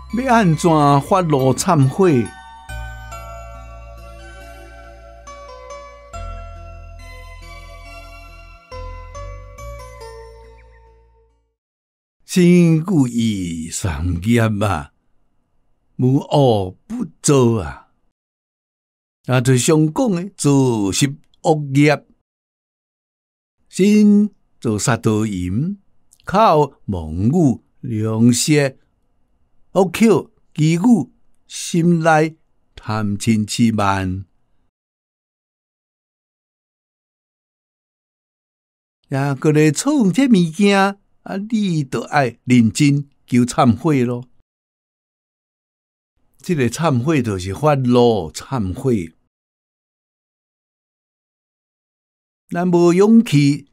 要安怎发露忏悔？身故意三业啊，无恶不作啊！就常讲诶，做是恶业，身做杀盗淫，口妄语良舌，恶口绮语，心内贪嗔痴慢。搁咧创这物件。你就爱认真求忏悔咯。这个忏悔就是发露忏悔。咱无勇气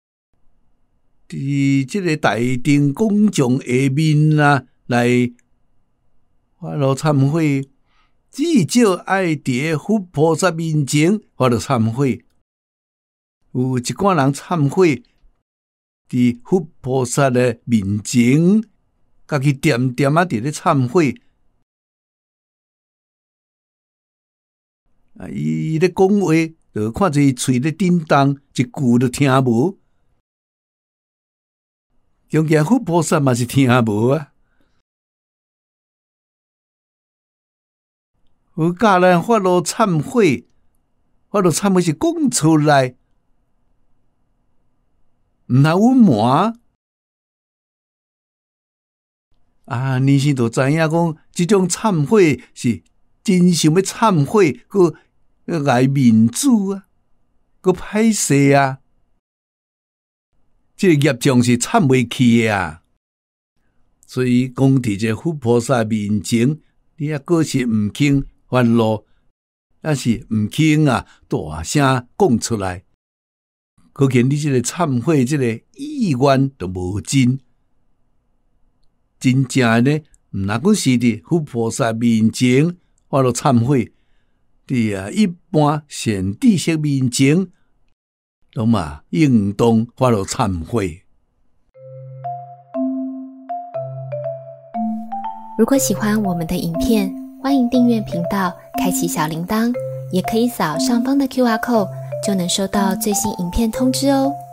伫这个大庭广众下面来发露忏悔，至少爱伫佛菩萨面前发露忏悔。有一寡人忏悔。伫佛菩萨的面前，家己点点伫咧忏悔。伊咧讲话，就看着伊喙咧震动，一句都听无。强强佛菩萨嘛是听无啊。有教人发露忏悔，发露忏悔是讲出来。毋通隐瞒你是就知影讲，即种忏悔是真想要忏悔，佮爱面子啊，佮歹势啊，这个业障是忏袂去啊。所以讲伫这佛菩萨面前，你果是毋肯发露，但是毋肯大声讲出来。可见你这个忏悔，这个意愿都无真正呢。毋若讲是伫佛菩萨面前发露忏悔，伫一般善知识面前，都嘛应当发露忏悔。 如果喜欢我们的影片，欢迎订阅频道，开启小铃铛，也可以扫上方的 QR code。就能收到最新影片通知哦。